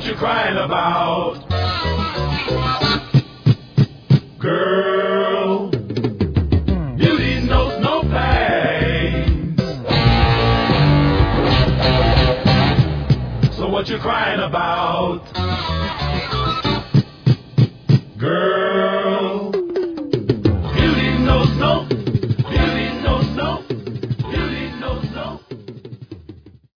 what you crying about? Girl, beauty knows no pain. So what you crying about?